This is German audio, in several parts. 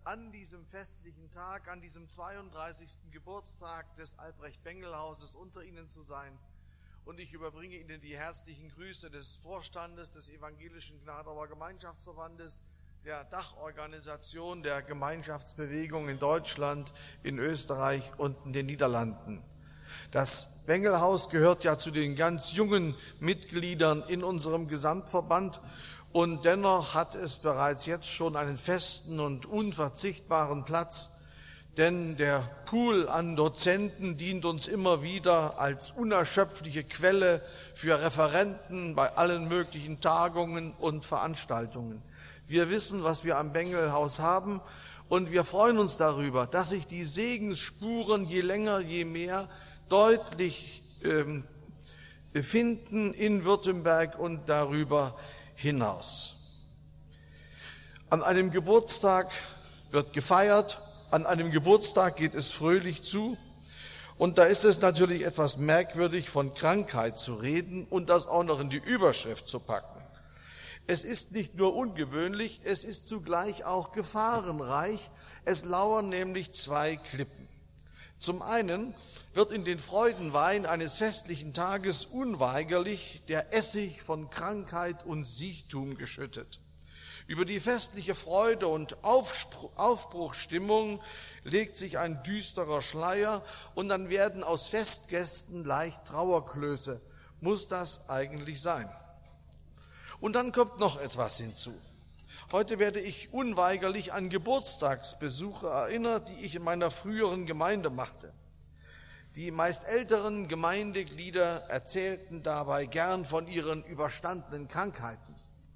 an diesem festlichen Tag, an diesem 32. Geburtstag des Albrecht-Bengel-Hauses unter Ihnen zu sein. Und ich überbringe Ihnen die herzlichen Grüße des Vorstandes des Evangelischen Gnadauer Gemeinschaftsverbandes, der Dachorganisation der Gemeinschaftsbewegung in Deutschland, in Österreich und in den Niederlanden. Das Bengelhaus gehört ja zu den ganz jungen Mitgliedern in unserem Gesamtverband und dennoch hat es bereits jetzt schon einen festen und unverzichtbaren Platz, denn der Pool an Dozenten dient uns immer wieder als unerschöpfliche Quelle für Referenten bei allen möglichen Tagungen und Veranstaltungen. Wir wissen, was wir am Bengelhaus haben und wir freuen uns darüber, dass sich die Segensspuren je länger, je mehr deutlich finden in Württemberg und darüber hinaus. An einem Geburtstag wird gefeiert, an einem Geburtstag geht es fröhlich zu und da ist es natürlich etwas merkwürdig, von Krankheit zu reden und das auch noch in die Überschrift zu packen. Es ist nicht nur ungewöhnlich, es ist zugleich auch gefahrenreich. Es lauern nämlich zwei Klippen. Zum einen wird in den Freudenwein eines festlichen Tages unweigerlich der Essig von Krankheit und Siechtum geschüttet. Über die festliche Freude und Aufbruchsstimmung legt sich ein düsterer Schleier und dann werden aus Festgästen leicht Trauerklöße. Muss das eigentlich sein? Und dann kommt noch etwas hinzu. Heute werde ich unweigerlich an Geburtstagsbesuche erinnert, die ich in meiner früheren Gemeinde machte. Die meist älteren Gemeindeglieder erzählten dabei gern von ihren überstandenen Krankheiten.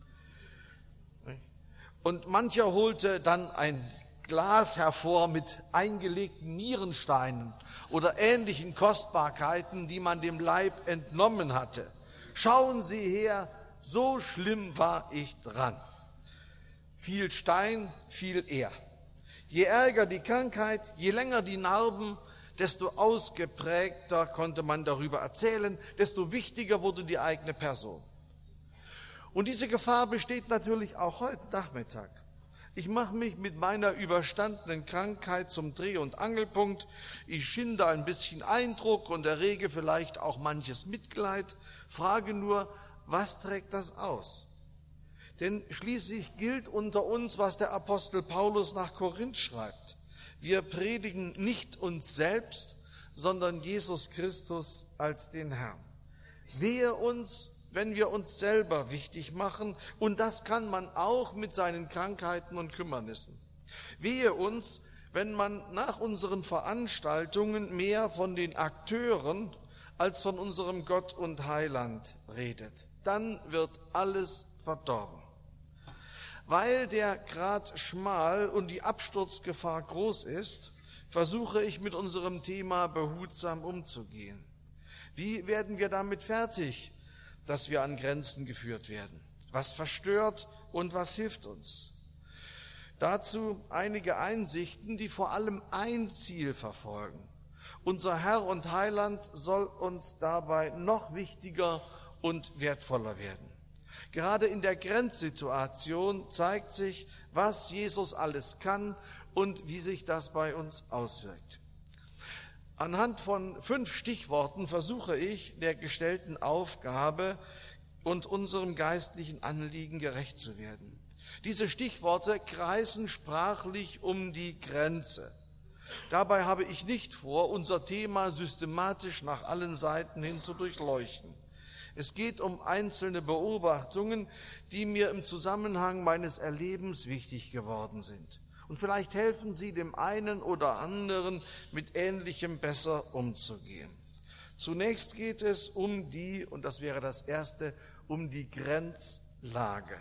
Und mancher holte dann ein Glas hervor mit eingelegten Nierensteinen oder ähnlichen Kostbarkeiten, die man dem Leib entnommen hatte. Schauen Sie her, so schlimm war ich dran. Viel Stein, viel Ehr. Je ärger die Krankheit, je länger die Narben, desto ausgeprägter konnte man darüber erzählen, desto wichtiger wurde die eigene Person. Und diese Gefahr besteht natürlich auch heute Nachmittag. Ich mache mich mit meiner überstandenen Krankheit zum Dreh- und Angelpunkt. Ich schinde ein bisschen Eindruck und errege vielleicht auch manches Mitleid. Frage nur, was trägt das aus? Denn schließlich gilt unter uns, was der Apostel Paulus nach Korinth schreibt. Wir predigen nicht uns selbst, sondern Jesus Christus als den Herrn. Wehe uns, wenn wir uns selber wichtig machen, und das kann man auch mit seinen Krankheiten und Kümmernissen. Wehe uns, wenn man nach unseren Veranstaltungen mehr von den Akteuren als von unserem Gott und Heiland redet. Dann wird alles verdorben. Weil der Grat schmal und die Absturzgefahr groß ist, versuche ich mit unserem Thema behutsam umzugehen. Wie werden wir damit fertig, dass wir an Grenzen geführt werden? Was verstört und was hilft uns? Dazu einige Einsichten, die vor allem ein Ziel verfolgen. Unser Herr und Heiland soll uns dabei noch wichtiger und wertvoller werden. Gerade in der Grenzsituation zeigt sich, was Jesus alles kann und wie sich das bei uns auswirkt. Anhand von 5 Stichworten versuche ich, der gestellten Aufgabe und unserem geistlichen Anliegen gerecht zu werden. Diese Stichworte kreisen sprachlich um die Grenze. Dabei habe ich nicht vor, unser Thema systematisch nach allen Seiten hin zu durchleuchten. Es geht um einzelne Beobachtungen, die mir im Zusammenhang meines Erlebens wichtig geworden sind. Und vielleicht helfen sie dem einen oder anderen, mit Ähnlichem besser umzugehen. Zunächst geht es um und das wäre das Erste, um die Grenzlage.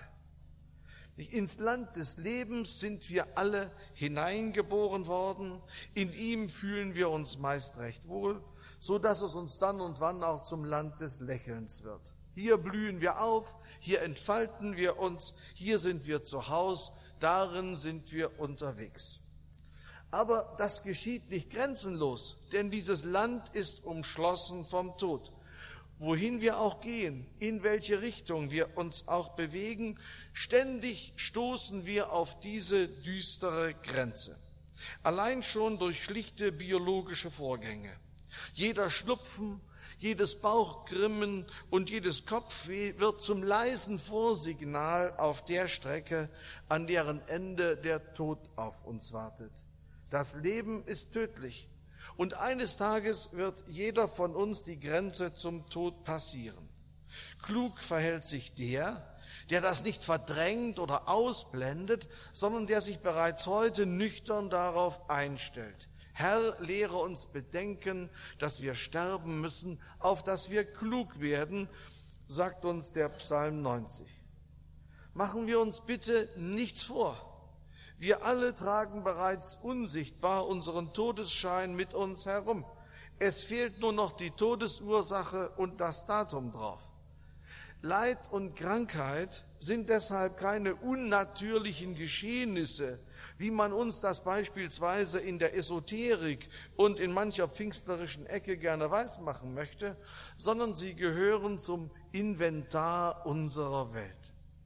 Ins Land des Lebens sind wir alle hineingeboren worden. In ihm fühlen wir uns meist recht wohl, so dass es uns dann und wann auch zum Land des Lächelns wird. Hier blühen wir auf, hier entfalten wir uns, hier sind wir zu Haus, darin sind wir unterwegs. Aber das geschieht nicht grenzenlos, denn dieses Land ist umschlossen vom Tod. wohin wir auch gehen, in welche Richtung wir uns auch bewegen, ständig stoßen wir auf diese düstere Grenze. Allein schon durch schlichte biologische Vorgänge. Jeder Schnupfen, jedes Bauchgrimmen und jedes Kopfweh wird zum leisen Vorsignal auf der Strecke, an deren Ende der Tod auf uns wartet. Das Leben ist tödlich und eines Tages wird jeder von uns die Grenze zum Tod passieren. Klug verhält sich der das nicht verdrängt oder ausblendet, sondern der sich bereits heute nüchtern darauf einstellt. Herr, lehre uns bedenken, dass wir sterben müssen, auf dass wir klug werden, sagt uns der Psalm 90. Machen wir uns bitte nichts vor. Wir alle tragen bereits unsichtbar unseren Todesschein mit uns herum. Es fehlt nur noch die Todesursache und das Datum drauf. Leid und Krankheit sind deshalb keine unnatürlichen Geschehnisse, wie man uns das beispielsweise in der Esoterik und in mancher pfingstlerischen Ecke gerne weismachen möchte, sondern sie gehören zum Inventar unserer Welt.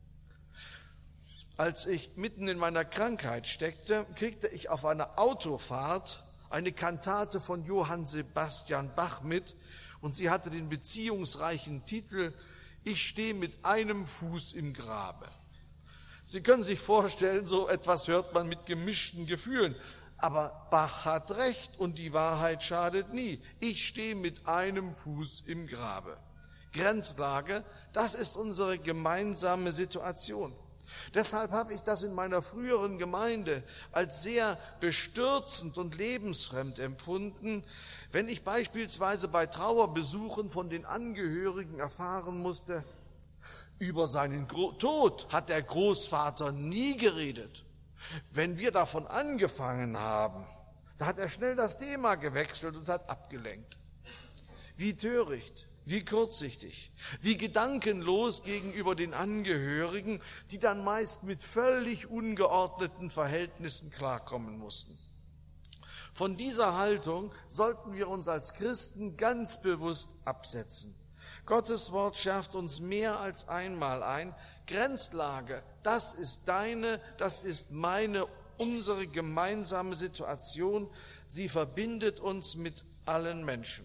Als ich mitten in meiner Krankheit steckte, kriegte ich auf einer Autofahrt eine Kantate von Johann Sebastian Bach mit und sie hatte den beziehungsreichen Titel »Ich stehe mit einem Fuß im Grabe«. Sie können sich vorstellen, so etwas hört man mit gemischten Gefühlen. Aber Bach hat recht und die Wahrheit schadet nie. Ich stehe mit einem Fuß im Grabe. Grenzlage, das ist unsere gemeinsame Situation. Deshalb habe ich das in meiner früheren Gemeinde als sehr bestürzend und lebensfremd empfunden, wenn ich beispielsweise bei Trauerbesuchen von den Angehörigen erfahren musste, über seinen Tod hat der Großvater nie geredet. Wenn wir davon angefangen haben, da hat er schnell das Thema gewechselt und hat abgelenkt. Wie töricht, wie kurzsichtig, wie gedankenlos gegenüber den Angehörigen, die dann meist mit völlig ungeordneten Verhältnissen klarkommen mussten. Von dieser Haltung sollten wir uns als Christen ganz bewusst absetzen. Gottes Wort schärft uns mehr als einmal ein. Grenzlage, das ist deine, das ist meine, unsere gemeinsame Situation. Sie verbindet uns mit allen Menschen.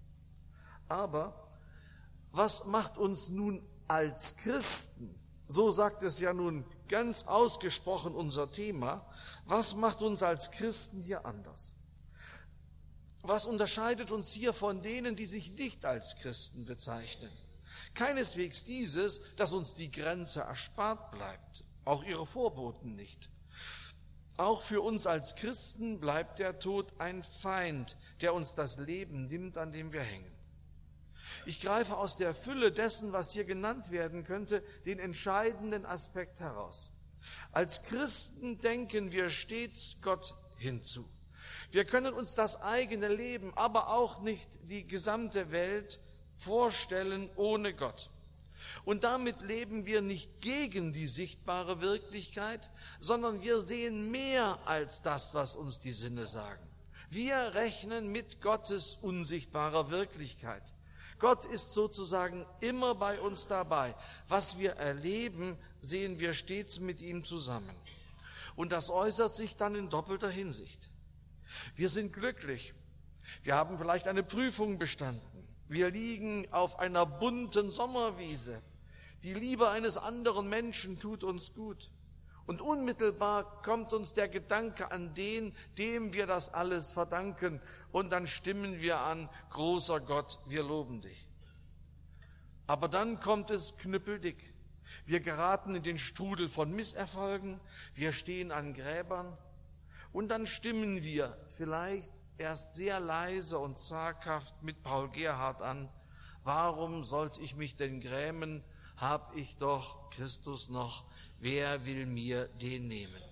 Aber was macht uns nun als Christen, so sagt es ja nun ganz ausgesprochen unser Thema, was macht uns als Christen hier anders? Was unterscheidet uns hier von denen, die sich nicht als Christen bezeichnen? Keineswegs dieses, dass uns die Grenze erspart bleibt, auch ihre Vorboten nicht. Auch für uns als Christen bleibt der Tod ein Feind, der uns das Leben nimmt, an dem wir hängen. Ich greife aus der Fülle dessen, was hier genannt werden könnte, den entscheidenden Aspekt heraus. Als Christen denken wir stets Gott hinzu. Wir können uns das eigene Leben, aber auch nicht die gesamte Welt vorstellen ohne Gott. Und damit leben wir nicht gegen die sichtbare Wirklichkeit, sondern wir sehen mehr als das, was uns die Sinne sagen. Wir rechnen mit Gottes unsichtbarer Wirklichkeit. Gott ist sozusagen immer bei uns dabei. Was wir erleben, sehen wir stets mit ihm zusammen. Und das äußert sich dann in doppelter Hinsicht. Wir sind glücklich. Wir haben vielleicht eine Prüfung bestanden. Wir liegen auf einer bunten Sommerwiese. Die Liebe eines anderen Menschen tut uns gut. Und unmittelbar kommt uns der Gedanke an den, dem wir das alles verdanken. Und dann stimmen wir an, großer Gott, wir loben dich. Aber dann kommt es knüppeldick. Wir geraten in den Strudel von Misserfolgen. Wir stehen an Gräbern. Und dann stimmen wir vielleicht erst sehr leise und zaghaft mit Paul Gerhardt an. Warum sollte ich mich denn grämen? Hab ich doch Christus noch. Wer will mir den nehmen?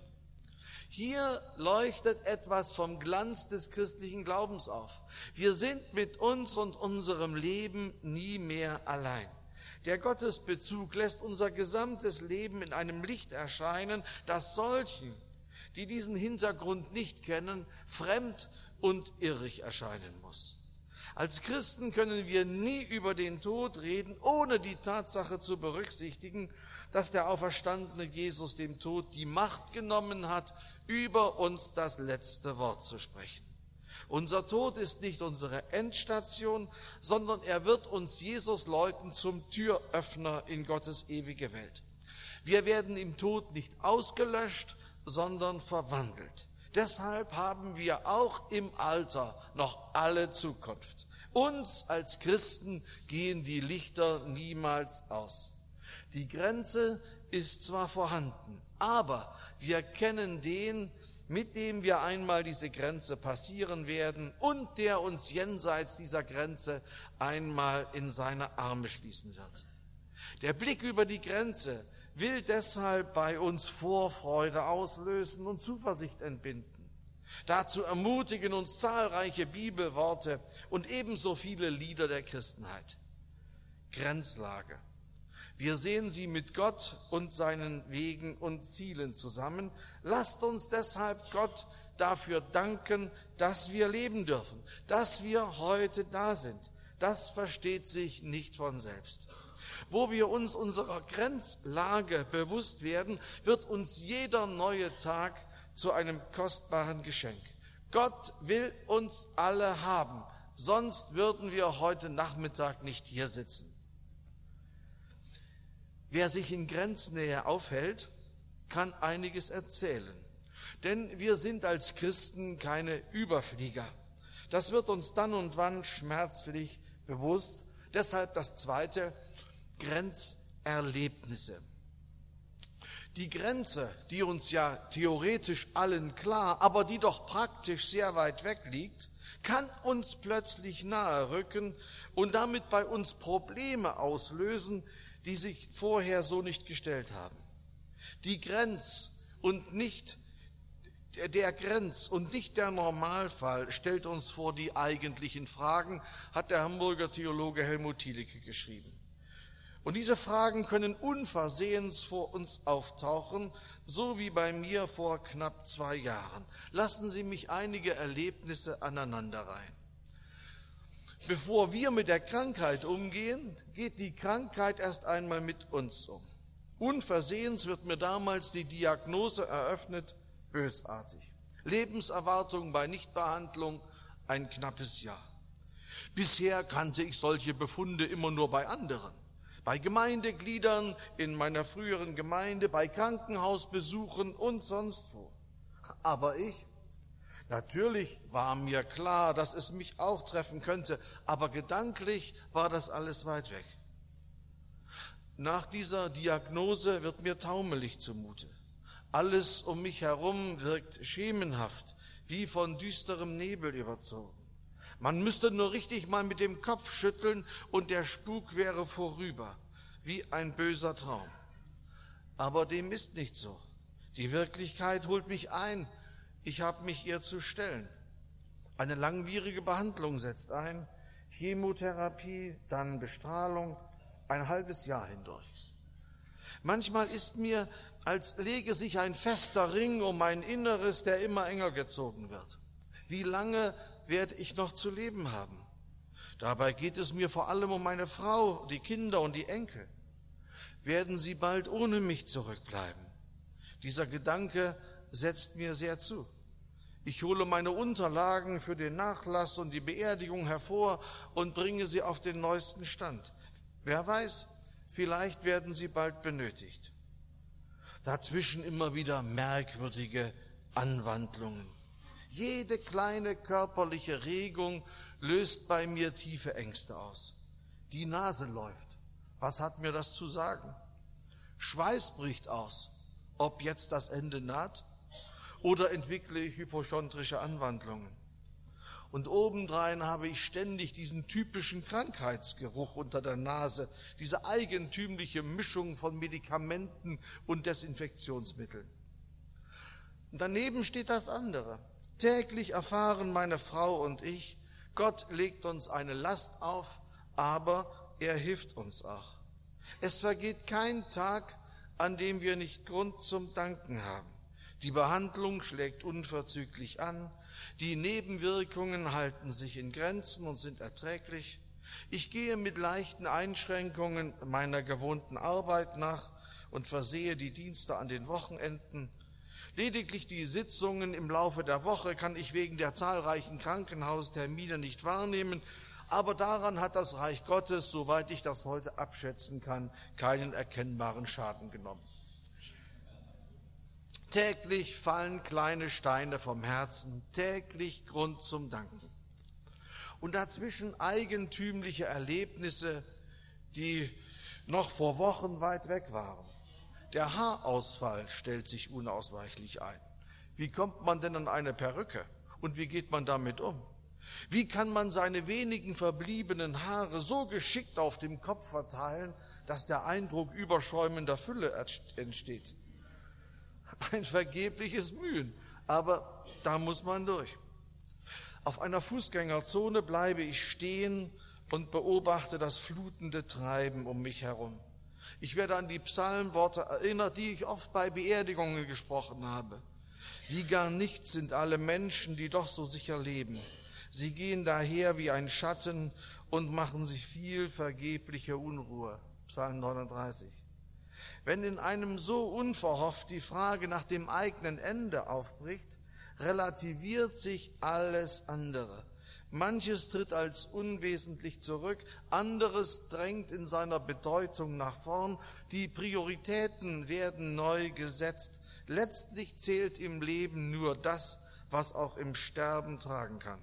Hier leuchtet etwas vom Glanz des christlichen Glaubens auf. Wir sind mit uns und unserem Leben nie mehr allein. Der Gottesbezug lässt unser gesamtes Leben in einem Licht erscheinen, das solchen, die diesen Hintergrund nicht kennen, fremd und irrig erscheinen muss. Als Christen können wir nie über den Tod reden, ohne die Tatsache zu berücksichtigen, dass der auferstandene Jesus dem Tod die Macht genommen hat, über uns das letzte Wort zu sprechen. Unser Tod ist nicht unsere Endstation, sondern er wird uns Jesus läuten zum Türöffner in Gottes ewige Welt. Wir werden im Tod nicht ausgelöscht, sondern verwandelt. Deshalb haben wir auch im Alter noch alle Zukunft. Uns als Christen gehen die Lichter niemals aus. Die Grenze ist zwar vorhanden, aber wir kennen den, mit dem wir einmal diese Grenze passieren werden und der uns jenseits dieser Grenze einmal in seine Arme schließen wird. Der Blick über die Grenze will deshalb bei uns Vorfreude auslösen und Zuversicht entbinden. Dazu ermutigen uns zahlreiche Bibelworte und ebenso viele Lieder der Christenheit. Grenzlage. Wir sehen sie mit Gott und seinen Wegen und Zielen zusammen. Lasst uns deshalb Gott dafür danken, dass wir leben dürfen, dass wir heute da sind. Das versteht sich nicht von selbst. Wo wir uns unserer Grenzlage bewusst werden, wird uns jeder neue Tag zu einem kostbaren Geschenk. Gott will uns alle haben, sonst würden wir heute Nachmittag nicht hier sitzen. Wer sich in Grenznähe aufhält, kann einiges erzählen. Denn wir sind als Christen keine Überflieger. Das wird uns dann und wann schmerzlich bewusst. Deshalb das zweite, Grenzerlebnisse. Die Grenze, die uns ja theoretisch allen klar, aber die doch praktisch sehr weit weg liegt, kann uns plötzlich nahe rücken und damit bei uns Probleme auslösen, die sich vorher so nicht gestellt haben. Die Grenz und nicht der Normalfall stellt uns vor die eigentlichen Fragen, hat der Hamburger Theologe Helmut Thielicke geschrieben. Und diese Fragen können unversehens vor uns auftauchen, so wie bei mir vor knapp 2 Jahren. Lassen Sie mich einige Erlebnisse aneinanderreihen. Bevor wir mit der Krankheit umgehen, geht die Krankheit erst einmal mit uns um. Unversehens wird mir damals die Diagnose eröffnet, bösartig. Lebenserwartung bei Nichtbehandlung ein knappes Jahr. Bisher kannte ich solche Befunde immer nur bei anderen. Bei Gemeindegliedern in meiner früheren Gemeinde, bei Krankenhausbesuchen und sonst wo. Aber natürlich war mir klar, dass es mich auch treffen könnte, aber gedanklich war das alles weit weg. Nach dieser Diagnose wird mir taumelig zumute. Alles um mich herum wirkt schemenhaft, wie von düsterem Nebel überzogen. Man müsste nur richtig mal mit dem Kopf schütteln und der Spuk wäre vorüber, wie ein böser Traum. Aber dem ist nicht so. Die Wirklichkeit holt mich ein. Ich habe mich ihr zu stellen. Eine langwierige Behandlung setzt ein, Chemotherapie, dann Bestrahlung, ein halbes Jahr hindurch. Manchmal ist mir, als lege sich ein fester Ring um mein Inneres, der immer enger gezogen wird. Wie lange werde ich noch zu leben haben? Dabei geht es mir vor allem um meine Frau, die Kinder und die Enkel. Werden sie bald ohne mich zurückbleiben? Dieser Gedanke setzt mir sehr zu. Ich hole meine Unterlagen für den Nachlass und die Beerdigung hervor und bringe sie auf den neuesten Stand. Wer weiß, vielleicht werden sie bald benötigt. Dazwischen immer wieder merkwürdige Anwandlungen. Jede kleine körperliche Regung löst bei mir tiefe Ängste aus. Die Nase läuft. Was hat mir das zu sagen? Schweiß bricht aus. Ob jetzt das Ende naht? Oder entwickle ich hypochondrische Anwandlungen? Und obendrein habe ich ständig diesen typischen Krankheitsgeruch unter der Nase, diese eigentümliche Mischung von Medikamenten und Desinfektionsmitteln. Und daneben steht das andere. Täglich erfahren meine Frau und ich, Gott legt uns eine Last auf, aber er hilft uns auch. Es vergeht kein Tag, an dem wir nicht Grund zum Danken haben. Die Behandlung schlägt unverzüglich an, die Nebenwirkungen halten sich in Grenzen und sind erträglich. Ich gehe mit leichten Einschränkungen meiner gewohnten Arbeit nach und versehe die Dienste an den Wochenenden. Lediglich die Sitzungen im Laufe der Woche kann ich wegen der zahlreichen Krankenhaustermine nicht wahrnehmen, aber daran hat das Reich Gottes, soweit ich das heute abschätzen kann, keinen erkennbaren Schaden genommen. Täglich fallen kleine Steine vom Herzen, täglich Grund zum Danken. Und dazwischen eigentümliche Erlebnisse, die noch vor Wochen weit weg waren. Der Haarausfall stellt sich unausweichlich ein. Wie kommt man denn an eine Perücke? Und wie geht man damit um? Wie kann man seine wenigen verbliebenen Haare so geschickt auf dem Kopf verteilen, dass der Eindruck überschäumender Fülle entsteht? Ein vergebliches Mühen, aber da muss man durch. Auf einer Fußgängerzone bleibe ich stehen und beobachte das flutende Treiben um mich herum. Ich werde an die Psalmworte erinnert, die ich oft bei Beerdigungen gesprochen habe. Wie gar nichts sind alle Menschen, die doch so sicher leben. Sie gehen daher wie ein Schatten und machen sich viel vergebliche Unruhe. Psalm 39. Wenn in einem so unverhofft die Frage nach dem eigenen Ende aufbricht, relativiert sich alles andere. Manches tritt als unwesentlich zurück, anderes drängt in seiner Bedeutung nach vorn. Die Prioritäten werden neu gesetzt. Letztlich zählt im Leben nur das, was auch im Sterben tragen kann.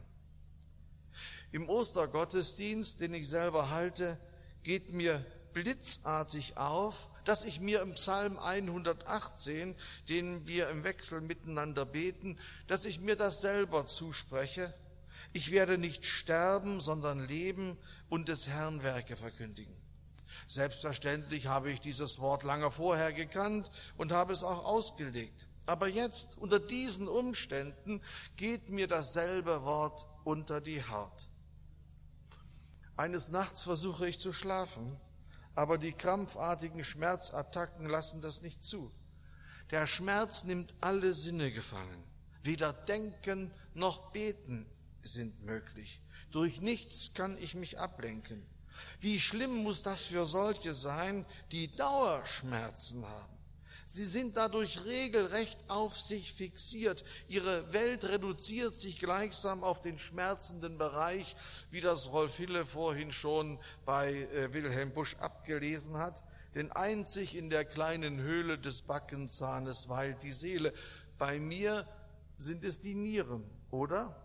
Im Ostergottesdienst, den ich selber halte, geht mir blitzartig auf, dass ich mir im Psalm 118, den wir im Wechsel miteinander beten, dass ich mir das selber zuspreche. Ich werde nicht sterben, sondern leben und des Herrn Werke verkündigen. Selbstverständlich habe ich dieses Wort lange vorher gekannt und habe es auch ausgelegt. Aber jetzt, unter diesen Umständen, geht mir dasselbe Wort unter die Haut. Eines Nachts versuche ich zu schlafen, aber die krampfartigen Schmerzattacken lassen das nicht zu. Der Schmerz nimmt alle Sinne gefangen. Weder Denken noch Beten sind möglich. Durch nichts kann ich mich ablenken. Wie schlimm muss das für solche sein, die Dauerschmerzen haben? Sie sind dadurch regelrecht auf sich fixiert. Ihre Welt reduziert sich gleichsam auf den schmerzenden Bereich, wie das Rolf Hille vorhin schon bei Wilhelm Busch abgelesen hat. Denn einzig in der kleinen Höhle des Backenzahnes weilt die Seele. Bei mir sind es die Nieren, oder?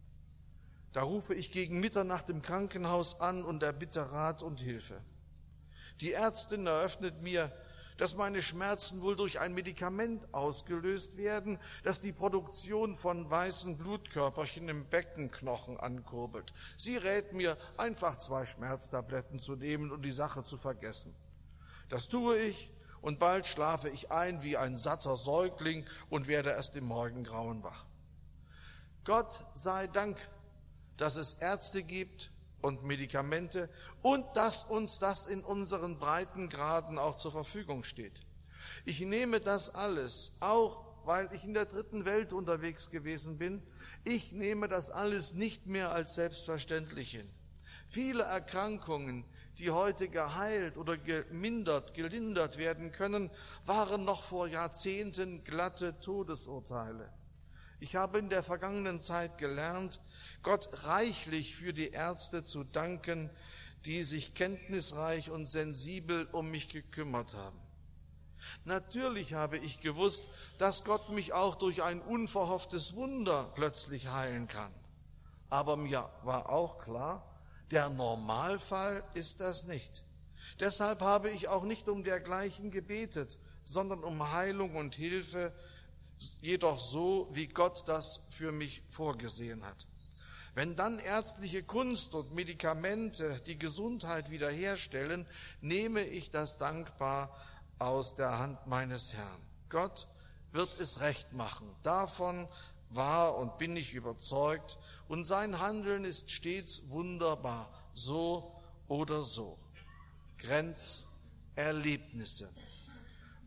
Da rufe ich gegen Mitternacht im Krankenhaus an und erbitte Rat und Hilfe. Die Ärztin eröffnet mir, dass meine Schmerzen wohl durch ein Medikament ausgelöst werden, das die Produktion von weißen Blutkörperchen im Beckenknochen ankurbelt. Sie rät mir, einfach 2 Schmerztabletten zu nehmen und die Sache zu vergessen. Das tue ich und bald schlafe ich ein wie ein satter Säugling und werde erst im Morgengrauen wach. Gott sei Dank, dass es Ärzte gibt und Medikamente und dass uns das in unseren Breitengraden auch zur Verfügung steht. Ich nehme das alles, auch weil ich in der 3. Welt unterwegs gewesen bin, ich nehme das alles nicht mehr als selbstverständlich hin. Viele Erkrankungen, die heute geheilt oder gelindert werden können, waren noch vor Jahrzehnten glatte Todesurteile. Ich habe in der vergangenen Zeit gelernt, Gott reichlich für die Ärzte zu danken, die sich kenntnisreich und sensibel um mich gekümmert haben. Natürlich habe ich gewusst, dass Gott mich auch durch ein unverhofftes Wunder plötzlich heilen kann. Aber mir war auch klar, der Normalfall ist das nicht. Deshalb habe ich auch nicht um dergleichen gebetet, sondern um Heilung und Hilfe, jedoch so, wie Gott das für mich vorgesehen hat. Wenn dann ärztliche Kunst und Medikamente die Gesundheit wiederherstellen, nehme ich das dankbar aus der Hand meines Herrn. Gott wird es recht machen. Davon war und bin ich überzeugt. Und sein Handeln ist stets wunderbar, so oder so. Grenzerlebnisse.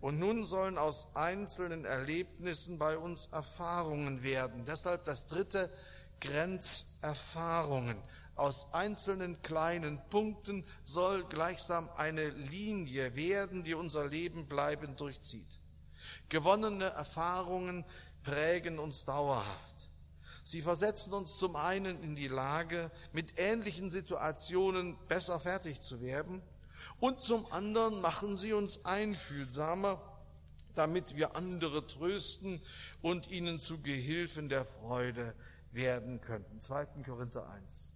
Und nun sollen aus einzelnen Erlebnissen bei uns Erfahrungen werden. Deshalb das dritte, Grenzerfahrungen. Aus einzelnen kleinen Punkten soll gleichsam eine Linie werden, die unser Leben bleibend durchzieht. Gewonnene Erfahrungen prägen uns dauerhaft. Sie versetzen uns zum einen in die Lage, mit ähnlichen Situationen besser fertig zu werden, und zum anderen machen sie uns einfühlsamer, damit wir andere trösten und ihnen zu Gehilfen der Freude werden könnten. 2. Korinther 1.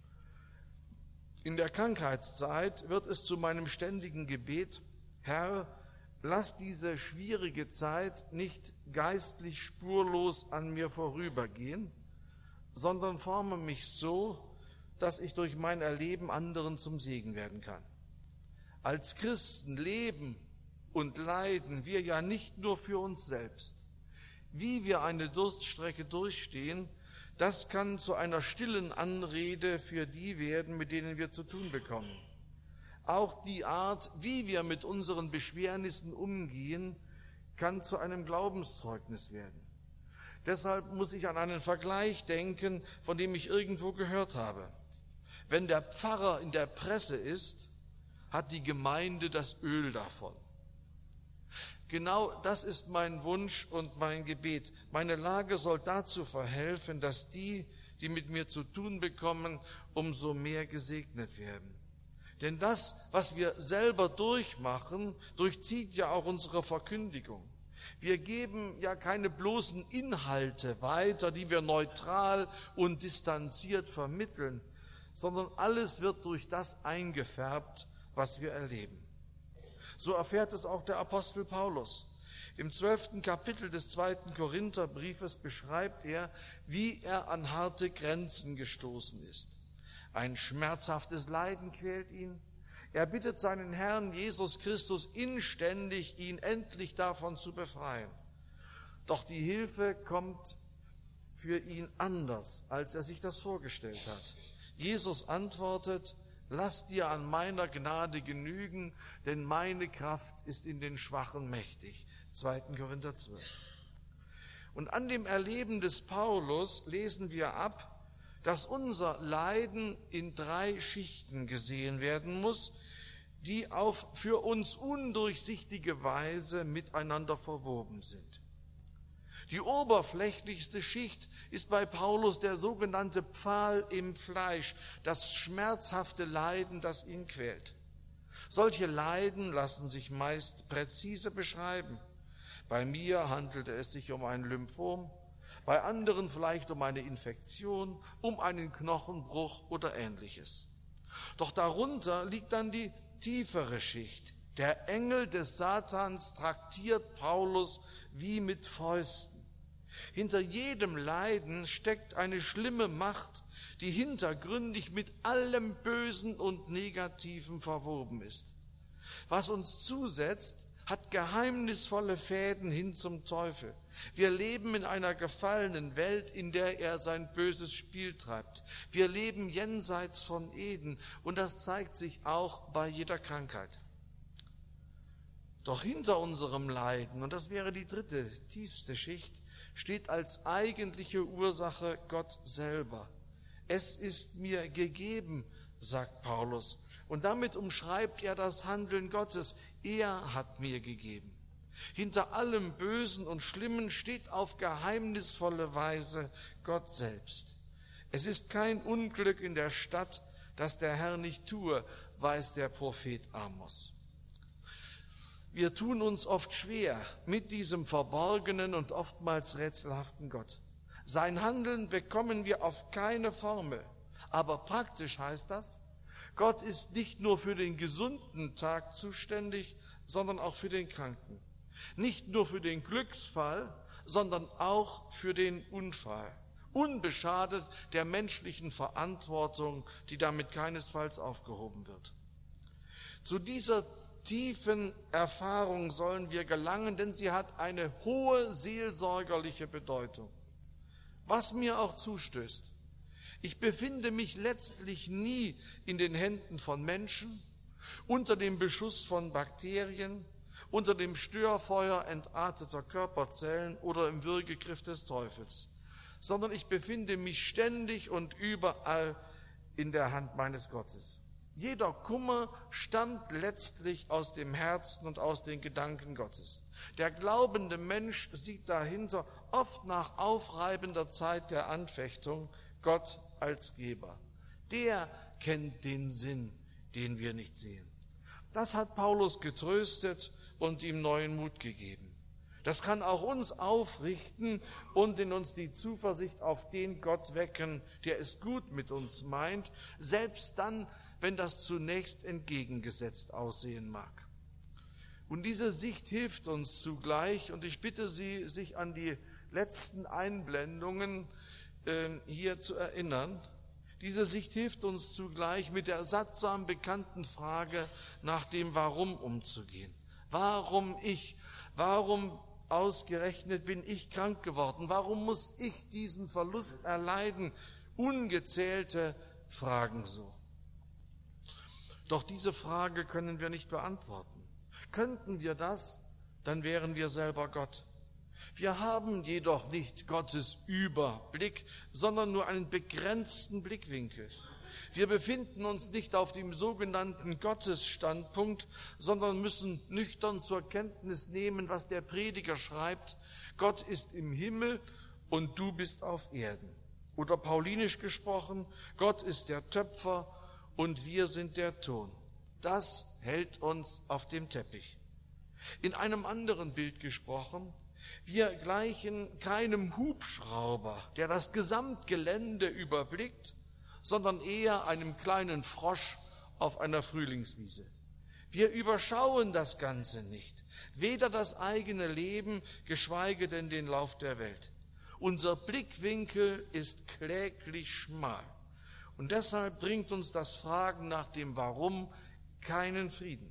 In der Krankheitszeit wird es zu meinem ständigen Gebet: Herr, lass diese schwierige Zeit nicht geistlich spurlos an mir vorübergehen, sondern forme mich so, dass ich durch mein Erleben anderen zum Segen werden kann. Als Christen leben und leiden wir ja nicht nur für uns selbst. Wie wir eine Durststrecke durchstehen, das kann zu einer stillen Anrede für die werden, mit denen wir zu tun bekommen. Auch die Art, wie wir mit unseren Beschwernissen umgehen, kann zu einem Glaubenszeugnis werden. Deshalb muss ich an einen Vergleich denken, von dem ich irgendwo gehört habe. Wenn der Pfarrer in der Presse ist, hat die Gemeinde das Öl davon. Genau das ist mein Wunsch und mein Gebet. Meine Lage soll dazu verhelfen, dass die mit mir zu tun bekommen, umso mehr gesegnet werden. Denn das, was wir selber durchmachen, durchzieht ja auch unsere Verkündigung. Wir geben ja keine bloßen Inhalte weiter, die wir neutral und distanziert vermitteln, sondern alles wird durch das eingefärbt, was wir erleben. So erfährt es auch der Apostel Paulus. Im 12. Kapitel des 2. Korintherbriefes beschreibt er, wie er an harte Grenzen gestoßen ist. Ein schmerzhaftes Leiden quält ihn. Er bittet seinen Herrn Jesus Christus inständig, ihn endlich davon zu befreien. Doch die Hilfe kommt für ihn anders, als er sich das vorgestellt hat. Jesus antwortet: Lass dir an meiner Gnade genügen, denn meine Kraft ist in den Schwachen mächtig. 2. Korinther 12. Und an dem Erleben des Paulus lesen wir ab, dass unser Leiden in 3 Schichten gesehen werden muss, die auf für uns undurchsichtige Weise miteinander verwoben sind. Die oberflächlichste Schicht ist bei Paulus der sogenannte Pfahl im Fleisch, das schmerzhafte Leiden, das ihn quält. Solche Leiden lassen sich meist präzise beschreiben. Bei mir handelte es sich um ein Lymphom, bei anderen vielleicht um eine Infektion, um einen Knochenbruch oder Ähnliches. Doch darunter liegt dann die tiefere Schicht. Der Engel des Satans traktiert Paulus wie mit Fäusten. Hinter jedem Leiden steckt eine schlimme Macht, die hintergründig mit allem Bösen und Negativen verwoben ist. Was uns zusetzt, hat geheimnisvolle Fäden hin zum Teufel. Wir leben in einer gefallenen Welt, in der er sein böses Spiel treibt. Wir leben jenseits von Eden, und das zeigt sich auch bei jeder Krankheit. Doch hinter unserem Leiden, und das wäre die dritte, tiefste Schicht, steht als eigentliche Ursache Gott selber. Es ist mir gegeben, sagt Paulus. Und damit umschreibt er das Handeln Gottes. Er hat mir gegeben. Hinter allem Bösen und Schlimmen steht auf geheimnisvolle Weise Gott selbst. Es ist kein Unglück in der Stadt, das der Herr nicht tue, weiß der Prophet Amos. Wir tun uns oft schwer mit diesem verborgenen und oftmals rätselhaften Gott. Sein Handeln bekommen wir auf keine Formel. Aber praktisch heißt das, Gott ist nicht nur für den gesunden Tag zuständig, sondern auch für den Kranken. Nicht nur für den Glücksfall, sondern auch für den Unfall. Unbeschadet der menschlichen Verantwortung, die damit keinesfalls aufgehoben wird. Zu dieser tiefen Erfahrung sollen wir gelangen, denn sie hat eine hohe seelsorgerliche Bedeutung. Was mir auch zustößt: Ich befinde mich letztlich nie in den Händen von Menschen, unter dem Beschuss von Bakterien unter dem Störfeuer entarteter Körperzellen oder im Würgegriff des Teufels, sondern ich befinde mich ständig und überall in der Hand meines Gottes. Jeder Kummer stammt letztlich aus dem Herzen und aus den Gedanken Gottes. Der glaubende Mensch sieht dahinter oft nach aufreibender Zeit der Anfechtung Gott als Geber. Der kennt den Sinn, den wir nicht sehen. Das hat Paulus getröstet und ihm neuen Mut gegeben. Das kann auch uns aufrichten und in uns die Zuversicht auf den Gott wecken, der es gut mit uns meint, selbst dann, wenn das zunächst entgegengesetzt aussehen mag. Und diese Sicht hilft uns zugleich, und ich bitte Sie, sich an die letzten Einblendungen hier zu erinnern. Diese Sicht hilft uns zugleich, mit der sattsam bekannten Frage nach dem Warum umzugehen. Warum ich? Warum ausgerechnet bin ich krank geworden? Warum muss ich diesen Verlust erleiden? Ungezählte Fragen so. Doch diese Frage können wir nicht beantworten. Könnten wir das, dann wären wir selber Gott. Wir haben jedoch nicht Gottes Überblick, sondern nur einen begrenzten Blickwinkel. Wir befinden uns nicht auf dem sogenannten Gottesstandpunkt, sondern müssen nüchtern zur Kenntnis nehmen, was der Prediger schreibt: Gott ist im Himmel und du bist auf Erden. Oder paulinisch gesprochen: Gott ist der Töpfer und wir sind der Ton. Das hält uns auf dem Teppich. In einem anderen Bild gesprochen: wir gleichen keinem Hubschrauber, der das Gesamtgelände überblickt, sondern eher einem kleinen Frosch auf einer Frühlingswiese. Wir überschauen das Ganze nicht, weder das eigene Leben, geschweige denn den Lauf der Welt. Unser Blickwinkel ist kläglich schmal. Und deshalb bringt uns das Fragen nach dem Warum keinen Frieden.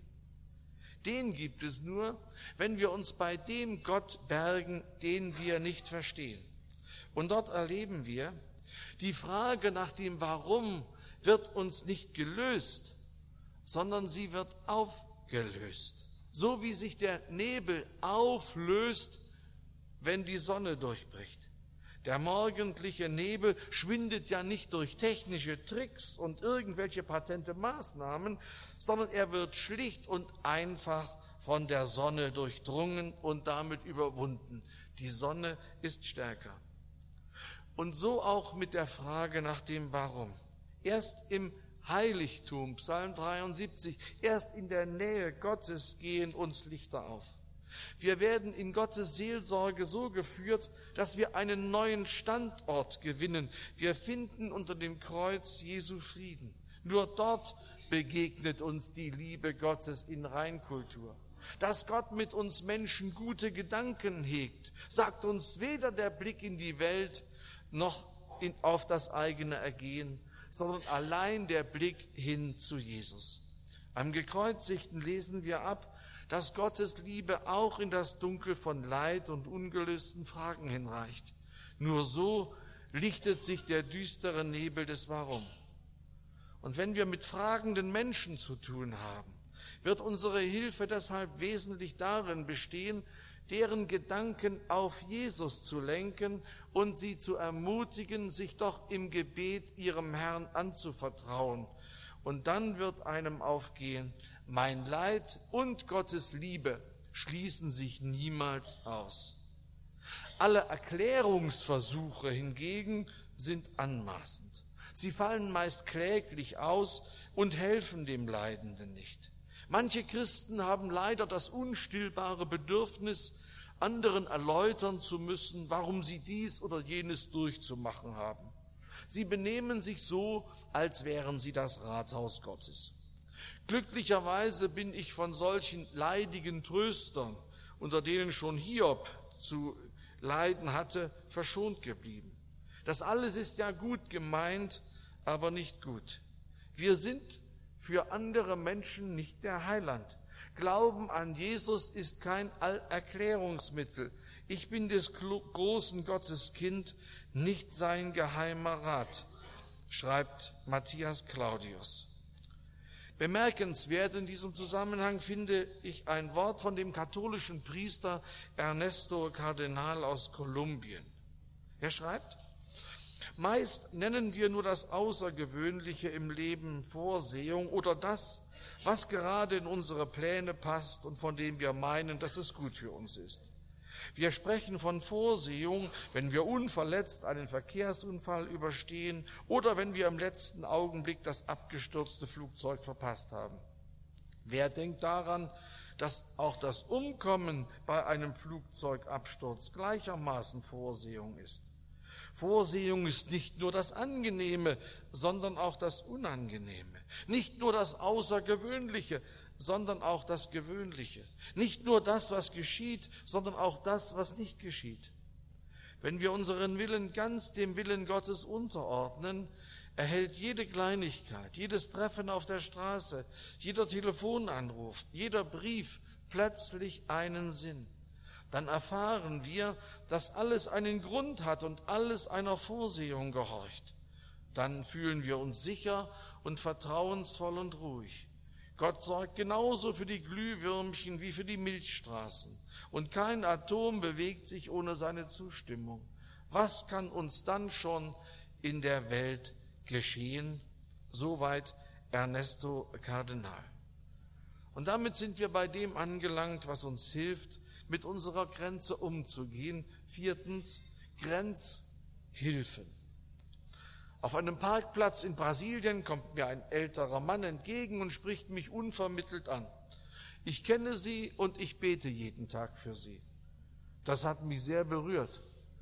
Den gibt es nur, wenn wir uns bei dem Gott bergen, den wir nicht verstehen. Und dort erleben wir, die Frage nach dem Warum wird uns nicht gelöst, sondern sie wird aufgelöst. So wie sich der Nebel auflöst, wenn die Sonne durchbricht. Der morgendliche Nebel schwindet ja nicht durch technische Tricks und irgendwelche patente Maßnahmen, sondern er wird schlicht und einfach von der Sonne durchdrungen und damit überwunden. Die Sonne ist stärker. Und so auch mit der Frage nach dem Warum. Erst im Heiligtum, Psalm 73, erst in der Nähe Gottes gehen uns Lichter auf. Wir werden in Gottes Seelsorge so geführt, dass wir einen neuen Standort gewinnen. Wir finden unter dem Kreuz Jesu Frieden. Nur dort begegnet uns die Liebe Gottes in Reinkultur. Dass Gott mit uns Menschen gute Gedanken hegt, sagt uns weder der Blick in die Welt noch auf das eigene Ergehen, sondern allein der Blick hin zu Jesus. Am Gekreuzigten lesen wir ab, dass Gottes Liebe auch in das Dunkel von Leid und ungelösten Fragen hinreicht. Nur so lichtet sich der düstere Nebel des Warum. Und wenn wir mit fragenden Menschen zu tun haben, wird unsere Hilfe deshalb wesentlich darin bestehen, deren Gedanken auf Jesus zu lenken und sie zu ermutigen, sich doch im Gebet ihrem Herrn anzuvertrauen. Und dann wird einem aufgehen: Mein Leid und Gottes Liebe schließen sich niemals aus. Alle Erklärungsversuche hingegen sind anmaßend. Sie fallen meist kläglich aus und helfen dem Leidenden nicht. Manche Christen haben leider das unstillbare Bedürfnis, anderen erläutern zu müssen, warum sie dies oder jenes durchzumachen haben. Sie benehmen sich so, als wären sie das Rathaus Gottes. Glücklicherweise bin ich von solchen leidigen Tröstern, unter denen schon Hiob zu leiden hatte, verschont geblieben. Das alles ist ja gut gemeint, aber nicht gut. Wir sind für andere Menschen nicht der Heiland. Glauben an Jesus ist kein Erklärungsmittel. Ich bin des großen Gottes Kind, nicht sein geheimer Rat, schreibt Matthias Claudius. Bemerkenswert in diesem Zusammenhang finde ich ein Wort von dem katholischen Priester Ernesto Cardenal aus Kolumbien. Er schreibt: Meist nennen wir nur das Außergewöhnliche im Leben Vorsehung oder das, was gerade in unsere Pläne passt und von dem wir meinen, dass es gut für uns ist. Wir sprechen von Vorsehung, wenn wir unverletzt einen Verkehrsunfall überstehen oder wenn wir im letzten Augenblick das abgestürzte Flugzeug verpasst haben. Wer denkt daran, dass auch das Umkommen bei einem Flugzeugabsturz gleichermaßen Vorsehung ist? Vorsehung ist nicht nur das Angenehme, sondern auch das Unangenehme. Nicht nur das Außergewöhnliche, sondern auch das Gewöhnliche. Nicht nur das, was geschieht, sondern auch das, was nicht geschieht. Wenn wir unseren Willen ganz dem Willen Gottes unterordnen, erhält jede Kleinigkeit, jedes Treffen auf der Straße, jeder Telefonanruf, jeder Brief plötzlich einen Sinn. Dann erfahren wir, dass alles einen Grund hat und alles einer Vorsehung gehorcht. Dann fühlen wir uns sicher und vertrauensvoll und ruhig. Gott sorgt genauso für die Glühwürmchen wie für die Milchstraßen. Und kein Atom bewegt sich ohne seine Zustimmung. Was kann uns dann schon in der Welt geschehen? Soweit Ernesto Cardenal. Und damit sind wir bei dem angelangt, was uns hilft, mit unserer Grenze umzugehen. 4. Grenzhilfen. Auf einem Parkplatz in Brasilien kommt mir ein älterer Mann entgegen und spricht mich unvermittelt an. Ich kenne Sie und ich bete jeden Tag für Sie. Das hat mich sehr berührt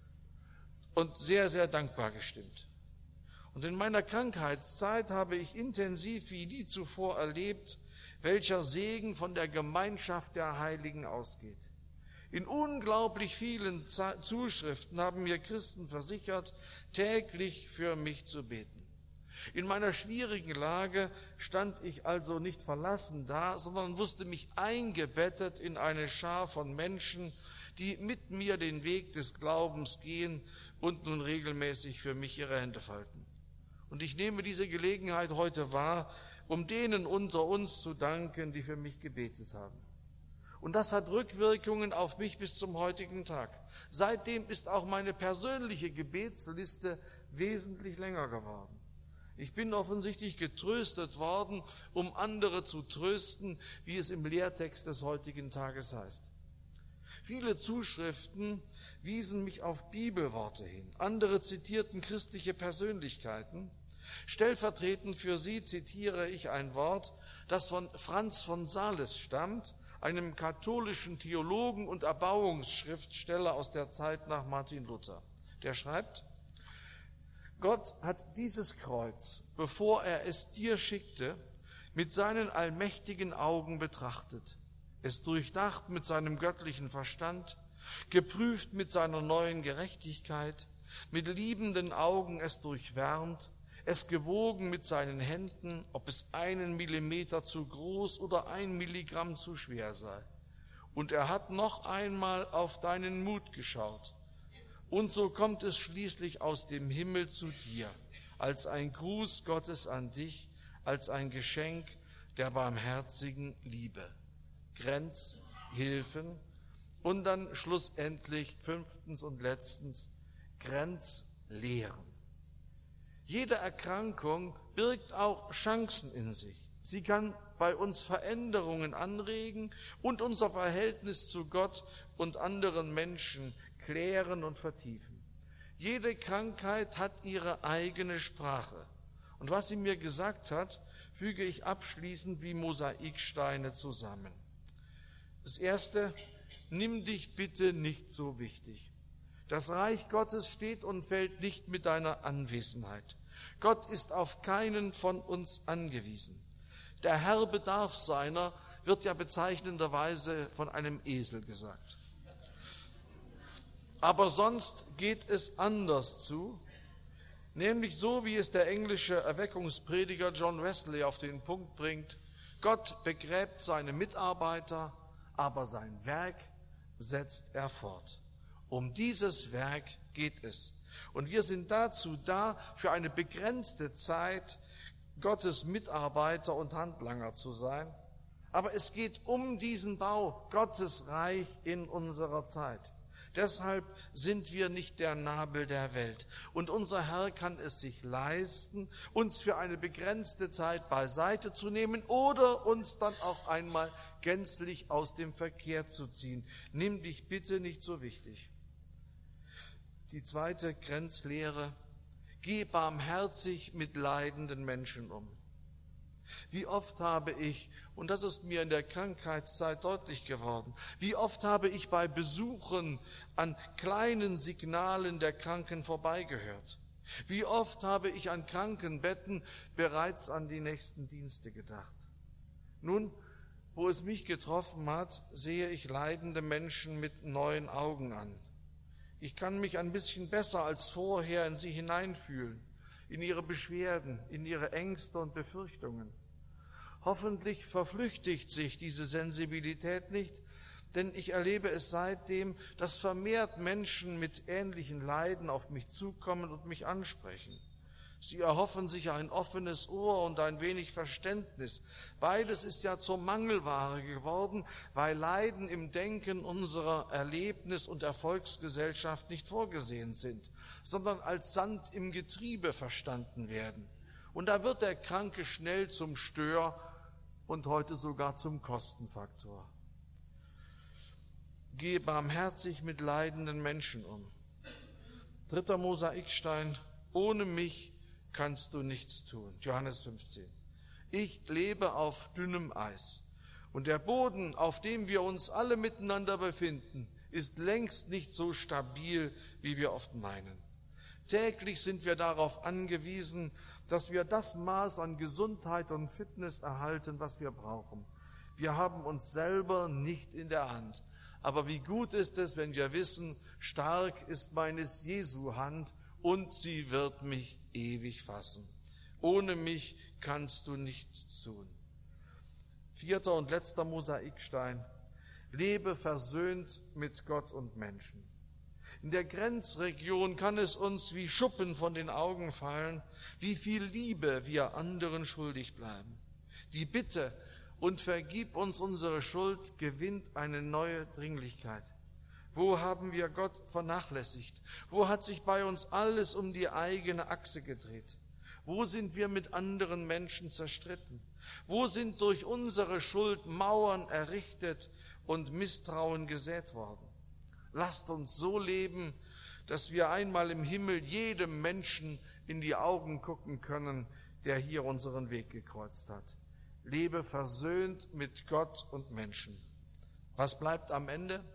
und sehr, sehr dankbar gestimmt. Und in meiner Krankheitszeit habe ich intensiv wie nie zuvor erlebt, welcher Segen von der Gemeinschaft der Heiligen ausgeht. In unglaublich vielen Zuschriften haben mir Christen versichert, täglich für mich zu beten. In meiner schwierigen Lage stand ich also nicht verlassen da, sondern wusste mich eingebettet in eine Schar von Menschen, die mit mir den Weg des Glaubens gehen und nun regelmäßig für mich ihre Hände falten. Und ich nehme diese Gelegenheit heute wahr, um denen unter uns zu danken, die für mich gebetet haben. Und das hat Rückwirkungen auf mich bis zum heutigen Tag. Seitdem ist auch meine persönliche Gebetsliste wesentlich länger geworden. Ich bin offensichtlich getröstet worden, um andere zu trösten, wie es im Lehrtext des heutigen Tages heißt. Viele Zuschriften wiesen mich auf Bibelworte hin. Andere zitierten christliche Persönlichkeiten. Stellvertretend für sie zitiere ich ein Wort, das von Franz von Sales stammt, einem katholischen Theologen und Erbauungsschriftsteller aus der Zeit nach Martin Luther. Der schreibt: Gott hat dieses Kreuz, bevor er es dir schickte, mit seinen allmächtigen Augen betrachtet, es durchdacht mit seinem göttlichen Verstand, geprüft mit seiner neuen Gerechtigkeit, mit liebenden Augen es durchwärmt, es gewogen mit seinen Händen, ob es 1 Millimeter zu groß oder 1 Milligramm zu schwer sei. Und er hat noch einmal auf deinen Mut geschaut. Und so kommt es schließlich aus dem Himmel zu dir, als ein Gruß Gottes an dich, als ein Geschenk der barmherzigen Liebe. Grenzhilfen und dann schlussendlich 5. und letztens Grenzlehren. Jede Erkrankung birgt auch Chancen in sich. Sie kann bei uns Veränderungen anregen und unser Verhältnis zu Gott und anderen Menschen klären und vertiefen. Jede Krankheit hat ihre eigene Sprache. Und was sie mir gesagt hat, füge ich abschließend wie Mosaiksteine zusammen. Das Erste: Nimm dich bitte nicht so wichtig. Das Reich Gottes steht und fällt nicht mit deiner Anwesenheit. Gott ist auf keinen von uns angewiesen. Der Herr bedarf seiner, wird ja bezeichnenderweise von einem Esel gesagt. Aber sonst geht es anders zu, nämlich so, wie es der englische Erweckungsprediger John Wesley auf den Punkt bringt: Gott begräbt seine Mitarbeiter, aber sein Werk setzt er fort. Um dieses Werk geht es. Und wir sind dazu da, für eine begrenzte Zeit Gottes Mitarbeiter und Handlanger zu sein. Aber es geht um diesen Bau, Gottes Reich in unserer Zeit. Deshalb sind wir nicht der Nabel der Welt. Und unser Herr kann es sich leisten, uns für eine begrenzte Zeit beiseite zu nehmen oder uns dann auch einmal gänzlich aus dem Verkehr zu ziehen. Nimm dich bitte nicht so wichtig. Die zweite Grenzlehre: Geh barmherzig mit leidenden Menschen um. Wie oft habe ich, und das ist mir in der Krankheitszeit deutlich geworden, wie oft habe ich bei Besuchen an kleinen Signalen der Kranken vorbeigehört. Wie oft habe ich an Krankenbetten bereits an die nächsten Dienste gedacht. Nun, wo es mich getroffen hat, sehe ich leidende Menschen mit neuen Augen an. Ich kann mich ein bisschen besser als vorher in sie hineinfühlen, in ihre Beschwerden, in ihre Ängste und Befürchtungen. Hoffentlich verflüchtigt sich diese Sensibilität nicht, denn ich erlebe es seitdem, dass vermehrt Menschen mit ähnlichen Leiden auf mich zukommen und mich ansprechen. Sie erhoffen sich ein offenes Ohr und ein wenig Verständnis. Beides ist ja zur Mangelware geworden, weil Leiden im Denken unserer Erlebnis- und Erfolgsgesellschaft nicht vorgesehen sind, sondern als Sand im Getriebe verstanden werden. Und da wird der Kranke schnell zum Stör und heute sogar zum Kostenfaktor. Gehe barmherzig mit leidenden Menschen um. 3. Mosaikstein: Ohne mich kannst du nichts tun. Johannes 15. Ich lebe auf dünnem Eis. Und der Boden, auf dem wir uns alle miteinander befinden, ist längst nicht so stabil, wie wir oft meinen. Täglich sind wir darauf angewiesen, dass wir das Maß an Gesundheit und Fitness erhalten, was wir brauchen. Wir haben uns selber nicht in der Hand. Aber wie gut ist es, wenn wir wissen, stark ist meines Jesu Hand und sie wird mich ewig fassen. Ohne mich kannst du nichts tun. 4. und letzter Mosaikstein: Lebe versöhnt mit Gott und Menschen. In der Grenzregion kann es uns wie Schuppen von den Augen fallen, wie viel Liebe wir anderen schuldig bleiben. Die Bitte und vergib uns unsere Schuld gewinnt eine neue Dringlichkeit. Wo haben wir Gott vernachlässigt? Wo hat sich bei uns alles um die eigene Achse gedreht? Wo sind wir mit anderen Menschen zerstritten? Wo sind durch unsere Schuld Mauern errichtet und Misstrauen gesät worden? Lasst uns so leben, dass wir einmal im Himmel jedem Menschen in die Augen gucken können, der hier unseren Weg gekreuzt hat. Lebe versöhnt mit Gott und Menschen. Was bleibt am Ende?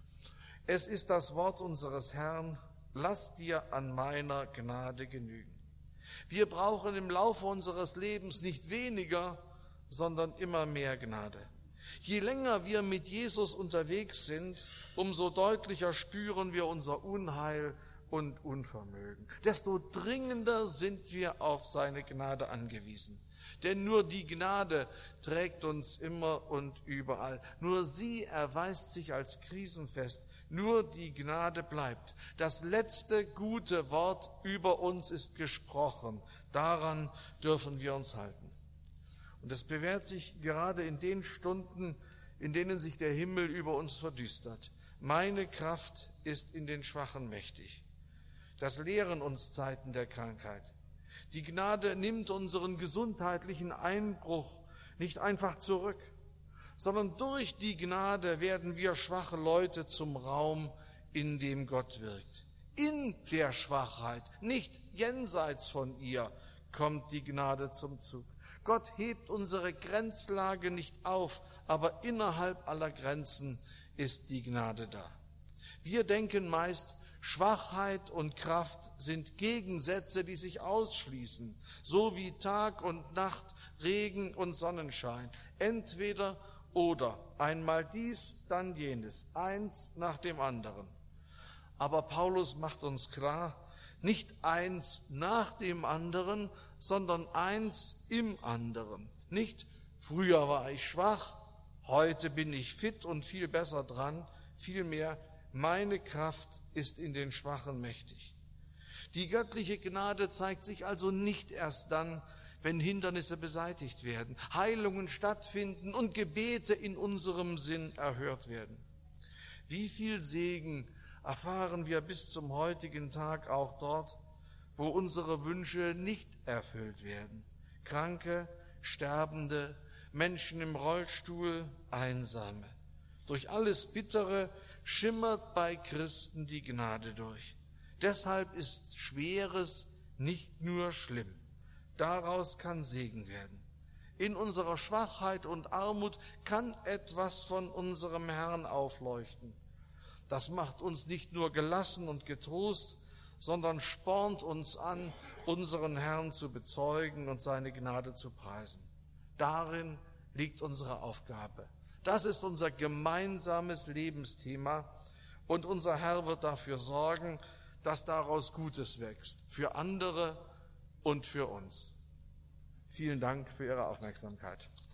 Es ist das Wort unseres Herrn: Lass dir an meiner Gnade genügen. Wir brauchen im Laufe unseres Lebens nicht weniger, sondern immer mehr Gnade. Je länger wir mit Jesus unterwegs sind, umso deutlicher spüren wir unser Unheil und Unvermögen. Desto dringender sind wir auf seine Gnade angewiesen. Denn nur die Gnade trägt uns immer und überall. Nur sie erweist sich als krisenfest. Nur die Gnade bleibt. Das letzte gute Wort über uns ist gesprochen. Daran dürfen wir uns halten. Und es bewährt sich gerade in den Stunden, in denen sich der Himmel über uns verdüstert. Meine Kraft ist in den Schwachen mächtig. Das lehren uns Zeiten der Krankheit. Die Gnade nimmt unseren gesundheitlichen Einbruch nicht einfach zurück, sondern durch die Gnade werden wir schwache Leute zum Raum, in dem Gott wirkt. In der Schwachheit, nicht jenseits von ihr, kommt die Gnade zum Zug. Gott hebt unsere Grenzlage nicht auf, aber innerhalb aller Grenzen ist die Gnade da. Wir denken meist, Schwachheit und Kraft sind Gegensätze, die sich ausschließen, so wie Tag und Nacht, Regen und Sonnenschein. Entweder oder, einmal dies, dann jenes, eins nach dem anderen. Aber Paulus macht uns klar, nicht eins nach dem anderen, sondern eins im anderen. Nicht, früher war ich schwach, heute bin ich fit und viel besser dran, vielmehr, meine Kraft ist in den Schwachen mächtig. Die göttliche Gnade zeigt sich also nicht erst dann, wenn Hindernisse beseitigt werden, Heilungen stattfinden und Gebete in unserem Sinn erhört werden. Wie viel Segen erfahren wir bis zum heutigen Tag auch dort, wo unsere Wünsche nicht erfüllt werden. Kranke, Sterbende, Menschen im Rollstuhl, Einsame. Durch alles Bittere schimmert bei Christen die Gnade durch. Deshalb ist Schweres nicht nur schlimm. Daraus kann Segen werden. In unserer Schwachheit und Armut kann etwas von unserem Herrn aufleuchten. Das macht uns nicht nur gelassen und getrost, sondern spornt uns an, unseren Herrn zu bezeugen und seine Gnade zu preisen. Darin liegt unsere Aufgabe. Das ist unser gemeinsames Lebensthema und unser Herr wird dafür sorgen, dass daraus Gutes wächst, für andere und für uns. Vielen Dank für Ihre Aufmerksamkeit.